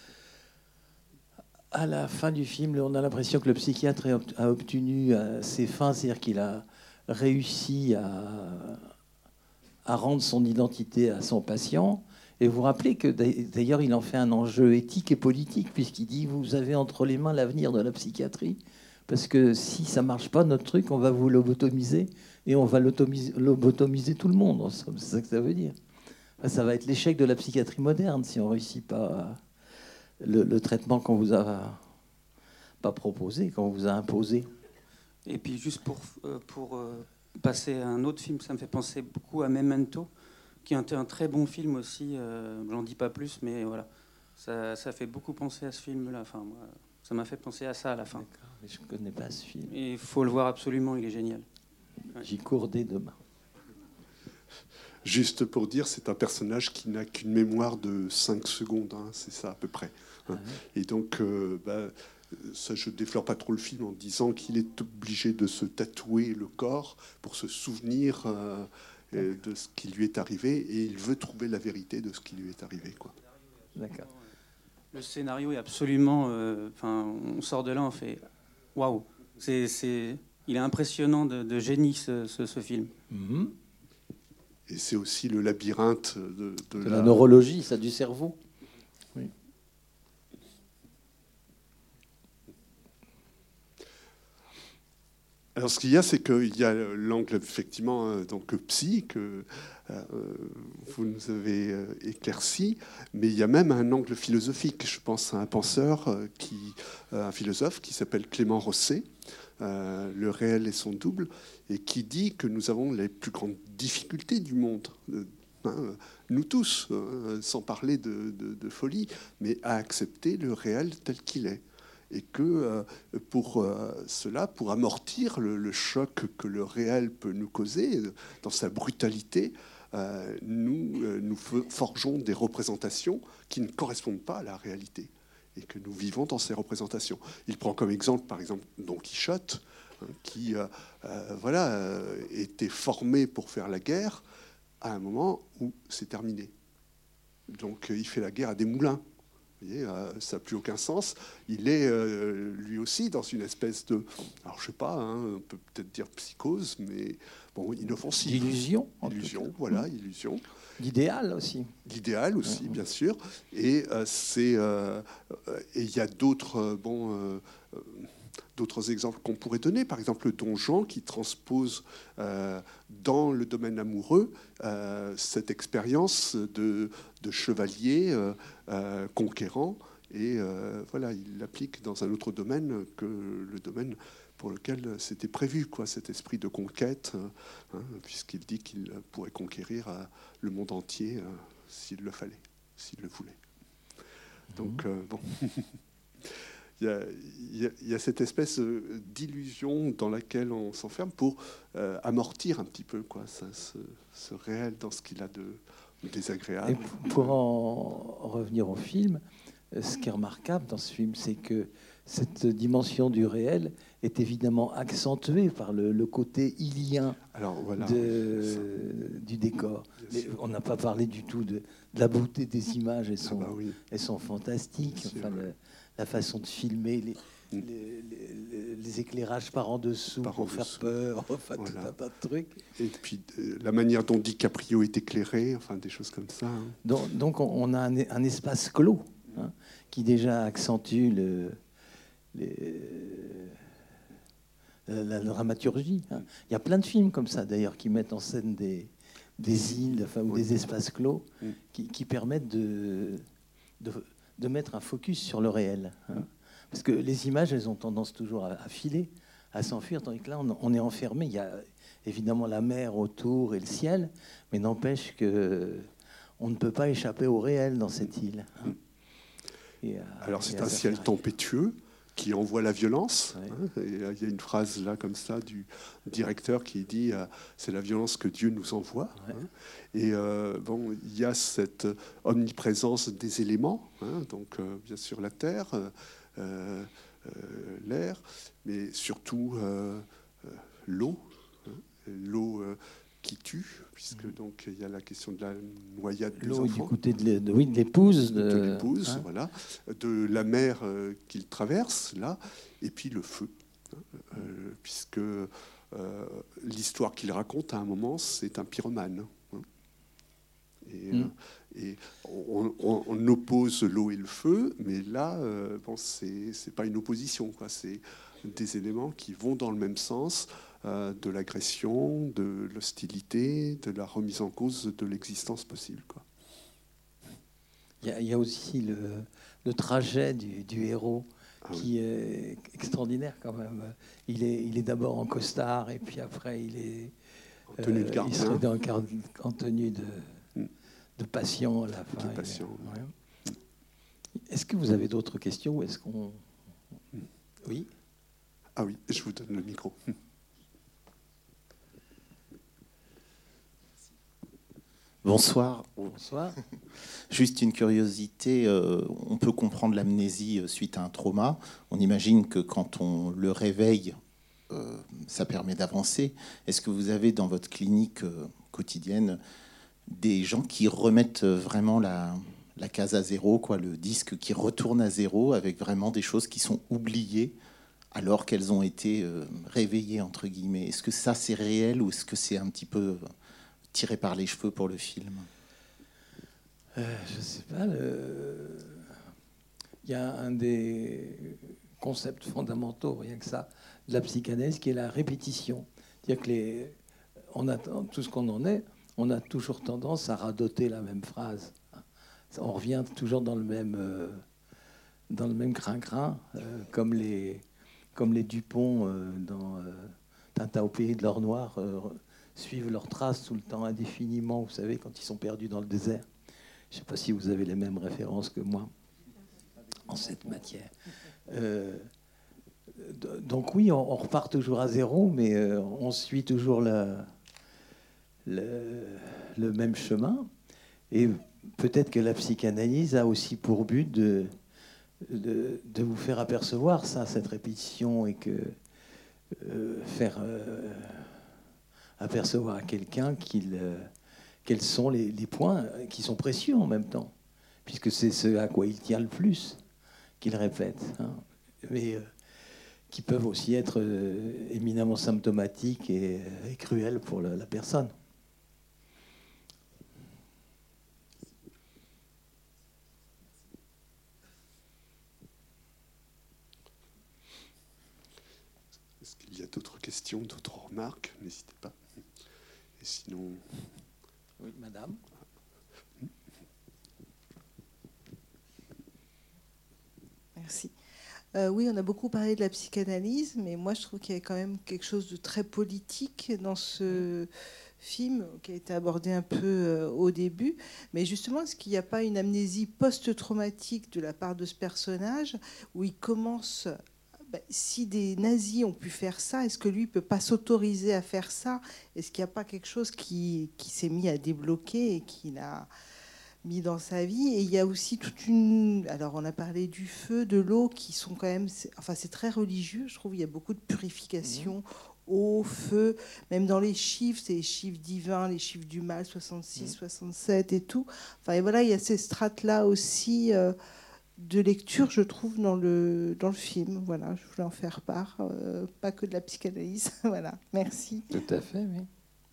À la fin du film, on a l'impression que le psychiatre a obtenu ses fins, c'est-à-dire qu'il a réussi à, à rendre son identité à son patient. Et vous vous rappelez que d'ailleurs, il en fait un enjeu éthique et politique, puisqu'il dit « Vous avez entre les mains l'avenir de la psychiatrie, parce que si ça ne marche pas, notre truc, on va vous lobotomiser, et on va lobotomiser tout le monde. » C'est ça que ça veut dire. Ça va être l'échec de la psychiatrie moderne, si on ne réussit pas le, le traitement qu'on vous a pas proposé, qu'on vous a imposé. Et puis juste pour, pour passer à un autre film, ça me fait penser beaucoup à Memento, qui est un très bon film aussi. Euh, j'en dis pas plus, mais voilà, ça, ça fait beaucoup penser à ce film-là. Enfin, moi, ça m'a fait penser à ça à la fin. D'accord, mais je connais pas ce film. Il faut le voir absolument, il est génial. Ouais. J'y cours dès demain. Juste pour dire, c'est un personnage qui n'a qu'une mémoire de cinq secondes, hein, c'est ça à peu près. Hein. Ah ouais. Et donc, euh, bah, ça, je déflore pas trop le film en disant qu'il est obligé de se tatouer le corps pour se souvenir euh, de ce qui lui est arrivé, et il veut trouver la vérité de ce qui lui est arrivé, quoi. D'accord. Le scénario est absolument... Enfin, euh, on sort de là, on fait... Waouh, c'est, c'est, il est impressionnant de, de génie, ce, ce, ce film. Mm-hmm. Et c'est aussi le labyrinthe de, de, de la... la neurologie, ça, du cerveau. Oui. Alors, ce qu'il y a, c'est qu'il y a l'angle, effectivement, donc psy, que euh, vous nous avez euh, éclairci, mais il y a même un angle philosophique. Je pense à un penseur, euh, qui, euh, un philosophe qui s'appelle Clément Rosset, euh, Le réel et son double, et qui dit que nous avons les plus grandes difficultés du monde, euh, hein, nous tous, hein, sans parler de, de, de folie, mais à accepter le réel tel qu'il est. Et que euh, pour euh, cela, pour amortir le, le choc que le réel peut nous causer, dans sa brutalité, euh, nous, euh, nous forgeons des représentations qui ne correspondent pas à la réalité, et que nous vivons dans ces représentations. Il prend comme exemple, par exemple, Don Quichotte, hein, qui euh, euh, voilà, euh, était formé pour faire la guerre à un moment où c'est terminé. Donc il fait la guerre à des moulins. Vous voyez, euh, ça n'a plus aucun sens. Il est euh, lui aussi dans une espèce de, alors je sais pas, hein, on peut peut-être dire psychose, mais bon, inoffensive. D'illusion. Illusion, voilà, illusion. L'idéal aussi. L'idéal aussi, bien sûr. Et euh, c'est, euh, et il y a d'autres, euh, bon. Euh, euh, D'autres exemples qu'on pourrait donner, par exemple le Don Juan qui transpose euh, dans le domaine amoureux euh, cette expérience de, de chevalier euh, euh, conquérant, et euh, voilà, il l'applique dans un autre domaine que le domaine pour lequel c'était prévu, quoi, cet esprit de conquête, hein, puisqu'il dit qu'il pourrait conquérir euh, le monde entier euh, s'il le fallait, s'il le voulait. Donc, euh, bon... Il y, a, il, y a, il y a cette espèce d'illusion dans laquelle on s'enferme pour euh, amortir un petit peu quoi, ça, ce, ce réel dans ce qu'il a de désagréable. Et pour en revenir au film, ce qui est remarquable dans ce film, c'est que cette dimension du réel est évidemment accentuée par le, le côté ilien Alors, voilà, de, du décor. Mais on n'a pas parlé du tout de, de la beauté des images, elles sont, ah bah oui. elles sont fantastiques. Enfin, le, la façon de filmer, les, mm. les, les, les éclairages par en dessous par pour en faire dessous. Peur, enfin voilà. Tout un tas de trucs. Et puis euh, la manière dont DiCaprio est éclairé, enfin des choses comme ça. Hein. Donc, donc on a un, un espace clos hein, qui déjà accentue le, les, la, la dramaturgie. Hein. Il y a plein de films comme ça d'ailleurs qui mettent en scène des, des îles, enfin, ou oui. des espaces clos mm. qui, qui permettent de, de de mettre un focus sur le réel. Hein. Parce que les images, elles ont tendance toujours à, à filer, à s'enfuir, tandis que là, on, on est enfermé. Il y a évidemment la mer autour et le ciel, mais n'empêche qu'on ne peut pas échapper au réel dans cette île. Hein. Et à, Alors, c'est un ciel tempétueux qui envoie la violence. Ouais. Hein, et il y a une phrase là comme ça du directeur qui dit euh, c'est la violence que Dieu nous envoie. Ouais. Hein. Et euh, bon, il y a cette omniprésence des éléments, hein, donc euh, bien sûr la terre, euh, euh, l'air, mais surtout euh, euh, l'eau, hein, l'eau euh, qui tue, puisque donc il y a la question de la noyade des l'eau enfants. Du côté de, de, oui, de l'épouse. De, de l'épouse, hein. Voilà. De la mer euh, qu'il traverse, là, et puis le feu. Hein, euh, puisque euh, l'histoire qu'il raconte, à un moment, c'est un pyromane. Hein. Et, mm. euh, et on, on, on oppose l'eau et le feu, mais là, euh, bon, c'est, c'est pas une opposition, quoi. C'est des éléments qui vont dans le même sens, euh, de l'agression, de l'hostilité, de la remise en cause de l'existence possible, quoi. Il y a, il y a aussi le, le trajet du, du héros ah qui oui. est extraordinaire quand même. Il est, il est d'abord en costard et puis après il est en tenue de gardien. Euh, il serait dans, en tenue de, mm. de patient à la fin. De patient. Ouais. Mm. Est-ce que vous avez d'autres questions ou est-ce qu'on... Mm. Oui. Ah oui, je vous donne le micro. Bonsoir. Bonsoir. Juste une curiosité, euh, on peut comprendre l'amnésie suite à un trauma. On imagine que quand on le réveille, euh, ça permet d'avancer. Est-ce que vous avez dans votre clinique euh, quotidienne des gens qui remettent vraiment la, la case à zéro, quoi, le disque qui retourne à zéro avec vraiment des choses qui sont oubliées alors qu'elles ont été euh, réveillées, entre guillemets? Est-ce que ça, c'est réel ou est-ce que c'est un petit peu tiré par les cheveux pour le film? euh, Je ne sais pas. Le... Il y a un des concepts fondamentaux, rien que ça, de la psychanalyse, qui est la répétition. C'est-à-dire que les... on a tout ce qu'on en est, on a toujours tendance à radoter la même phrase. On revient toujours dans le même, euh, dans le même crin-crin, euh, comme les... comme les Dupont euh, dans euh, Tintin au pays de l'or noir euh, suivent leurs traces tout le temps indéfiniment, vous savez, quand ils sont perdus dans le désert. Je ne sais pas si vous avez les mêmes références que moi en cette matière. Euh, donc oui, on, on repart toujours à zéro, mais euh, on suit toujours la, le, le même chemin. Et peut-être que la psychanalyse a aussi pour but de, de, de vous faire apercevoir ça, cette répétition, et que euh, faire euh, apercevoir à quelqu'un qu'il, euh, quels sont les, les points qui sont précieux en même temps, puisque c'est ce à quoi il tient le plus qu'il répète, hein, mais euh, qui peuvent aussi être euh, éminemment symptomatiques et, et cruels pour la, la personne. Est-ce qu'il y a d'autres questions, d'autres remarques? N'hésitez pas. Et sinon... Oui, madame. Merci. Euh, oui, on a beaucoup parlé de la psychanalyse, mais moi je trouve qu'il y a quand même quelque chose de très politique dans ce film qui a été abordé un peu euh, au début. Mais justement, est-ce qu'il n'y a pas une amnésie post-traumatique de la part de ce personnage où il commence... Ben, si des nazis ont pu faire ça, est-ce que lui ne peut pas s'autoriser à faire ça? Est-ce qu'il n'y a pas quelque chose qui, qui s'est mis à débloquer et qui l'a mis dans sa vie? Et il y a aussi toute une... Alors, on a parlé du feu, de l'eau, qui sont quand même... Enfin, c'est très religieux, je trouve. Il y a beaucoup de purification, mmh. eau, feu. Même dans les chiffres, c'est les chiffres divins, les chiffres du mal, soixante-six, mmh. soixante-sept et tout. Enfin, et voilà, il y a ces strates-là aussi... Euh, de lecture, je trouve, dans le, dans le film. Voilà, je voulais en faire part. Euh, pas que de la psychanalyse. Voilà, merci. Tout à fait, oui.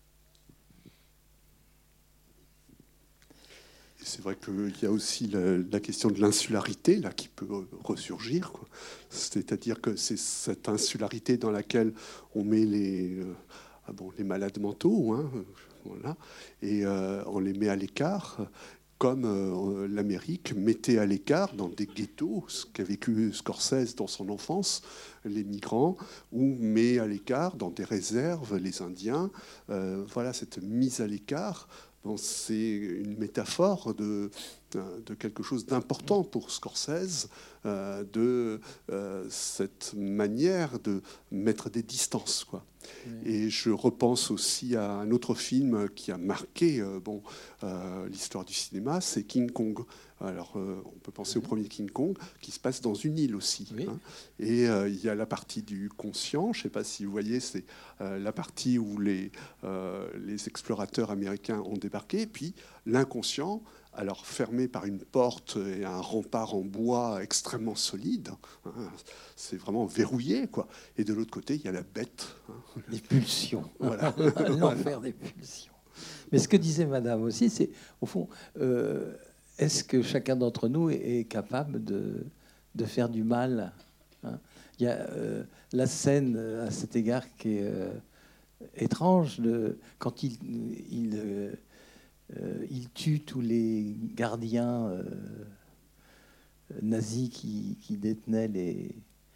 C'est vrai qu'il y a aussi la, la question de l'insularité là, qui peut ressurgir, quoi. C'est-à-dire que c'est cette insularité dans laquelle on met les, euh, ah bon, les malades mentaux, hein, voilà, et euh, on les met à l'écart, comme euh, l'Amérique mettait à l'écart dans des ghettos, ce qu'a vécu Scorsese dans son enfance, les migrants, ou met à l'écart dans des réserves les Indiens. Euh, voilà, cette mise à l'écart, bon, c'est une métaphore de, de quelque chose d'important pour Scorsese, euh, de euh, cette manière de mettre des distances, quoi. Oui. Et je repense aussi à un autre film qui a marqué euh, bon, euh, l'histoire du cinéma, c'est King Kong. Alors, euh, on peut penser oui. au premier King Kong, qui se passe dans une île aussi. Oui. Hein. Et euh, il y a la partie du conscient, je ne sais pas si vous voyez, c'est euh, la partie où les, euh, les explorateurs américains ont débarqué, et puis l'inconscient, alors fermé par une porte et un rempart en bois extrêmement solide, hein, c'est vraiment verrouillé, quoi. Et de l'autre côté, il y a la bête. Hein. Les pulsions. Voilà. L'enfer des pulsions. Mais ce que disait Madame aussi, c'est, au fond, euh, est-ce que chacun d'entre nous est, est capable de, de faire du mal, hein? Il y a euh, la scène, à cet égard, qui est euh, étrange, de, quand il... il euh, Euh, il tue tous les gardiens euh, nazis qui, qui détenaient les,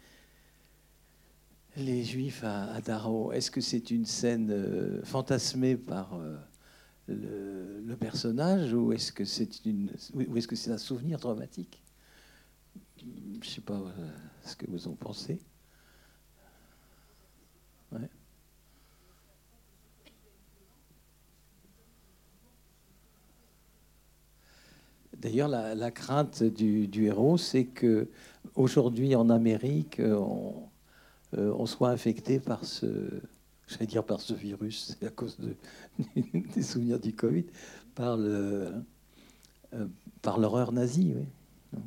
les Juifs à, à Dachau. Est-ce que c'est une scène euh, fantasmée par euh, le, le personnage, ou est-ce que c'est une, ou est-ce que c'est un souvenir dramatique? Je ne sais pas euh, ce que vous en pensez. Ouais. D'ailleurs, la, la crainte du, du héros, c'est que aujourd'hui en Amérique, on, euh, on soit infecté par ce, j'allais dire par ce virus, c'est à cause de, des souvenirs du Covid, par le, euh, par l'horreur nazie, oui.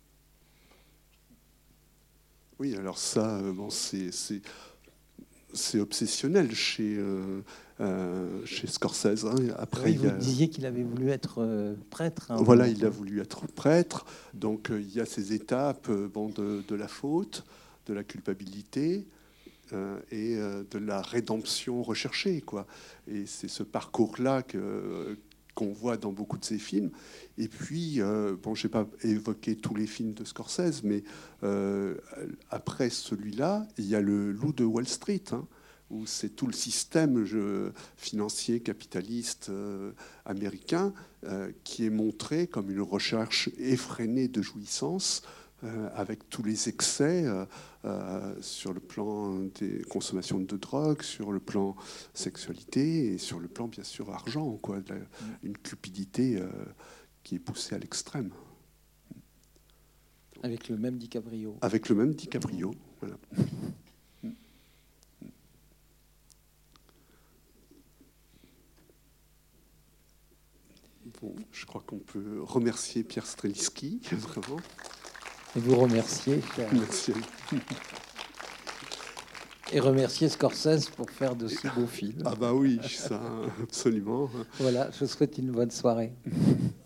Oui, alors ça, bon, c'est, c'est, c'est obsessionnel chez. Euh, Euh, chez Scorsese. Hein. Après, oui, il vous y a... disiez qu'il avait voulu être euh, prêtre. Hein, voilà, il a voulu être prêtre. Donc, euh, il y a ces étapes euh, bon, de, de la faute, de la culpabilité euh, et euh, de la rédemption recherchée, quoi. Et c'est ce parcours-là que, qu'on voit dans beaucoup de ses films. Et puis, euh, bon, je n'ai pas évoqué tous les films de Scorsese, mais euh, après celui-là, il y a Le Loup de Wall Street, hein, où c'est tout le système je, financier, capitaliste euh, américain euh, qui est montré comme une recherche effrénée de jouissance, euh, avec tous les excès euh, euh, sur le plan des consommations de drogue, sur le plan sexualité et sur le plan, bien sûr, argent, quoi, de la, une cupidité euh, qui est poussée à l'extrême. Avec le même DiCaprio. Avec le même DiCaprio, voilà. Bon, je crois qu'on peut remercier Pierre Strelitzky, vraiment. Et vous remercier. Merci. Et remercier Scorsese pour faire de si beaux films. Ah bah oui, ça, absolument. Voilà, je vous souhaite une bonne soirée.